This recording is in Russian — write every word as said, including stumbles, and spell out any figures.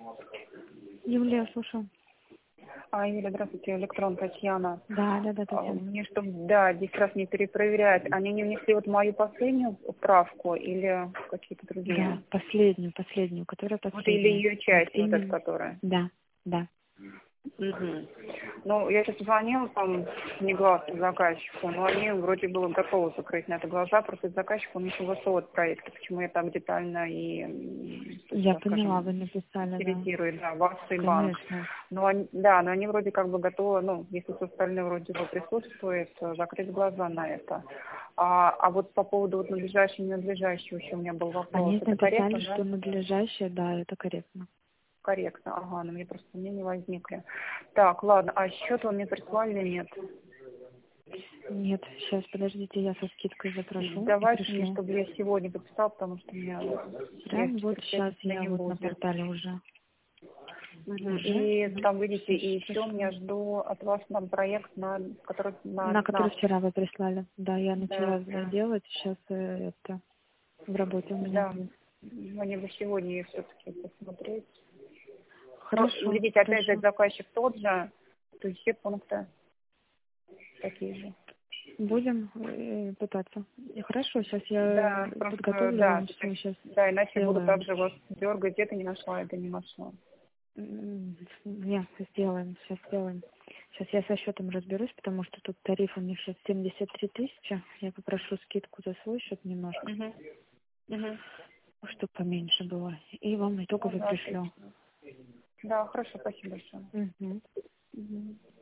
Юлия, слушаю. А, Юля, здравствуйте, электрон Татьяна. Да, да, да, А, Татьяна. Мне чтобы, да, десять раз не перепроверять, они не внесли вот мою последнюю правку или какие-то другие? Да, последнюю, последнюю, которая Вот или последняя. ее Вот часть, вот эта, именно. которая? Да, да. Угу. Ну, я сейчас звонила там негласно заказчику, но они вроде было готовы закрыть на это глаза, просто заказчик, он не согласовывает проекты, почему я так детально и, м, то есть, Я так поняла, скажем, вы написали, да. утилизирует, да, вас и банк. Конечно. Но они, да, но они вроде как бы готовы, ну, если все остальное вроде бы присутствует, э, закрыть глаза на это. А, а вот по поводу вот надлежащего и ненадлежащего еще у меня был вопрос. Они Это написали, корректно, что да? надлежащее, да, это корректно. Корректно, ага, но мне просто сомнения возникли. Так, ладно, а счет вы мне прислали или нет? Нет, сейчас, подождите, я со скидкой запрошу и Давайте мне, пришлю. чтобы я сегодня подписал, потому что у меня Прям легче вот сейчас пятницы я не вот на будет. портале уже. Мгм. Уже, И ну, там, видите, сейчас и еще пришлю. я жду от вас там проект, на который на На который НАП. вчера вы прислали. Да, я начала Да, да, делать, сейчас э, это в работе у меня. да. Мне бы сегодня ее все-таки посмотреть. Но, Хорошо, видите, опять же, хорошо. заказчик тот же, то есть все пункты такие же. Будем э, пытаться. И хорошо, сейчас я Да, просто, подготовлю да, вам то все, есть, сейчас да, иначе буду сделаем. также вас дергать, это не нашла, это не нашла. М, Нет, сделаем, сейчас сделаем. Сейчас я со счетом разберусь, потому что тут тариф у них сейчас семьдесят три тысячи. Я попрошу скидку за свой счет немножко, Угу. Угу. чтобы поменьше было. И вам Ну, итоговый да, пришлю. отлично. Да, хорошо, спасибо большое. Мгм. Мгм.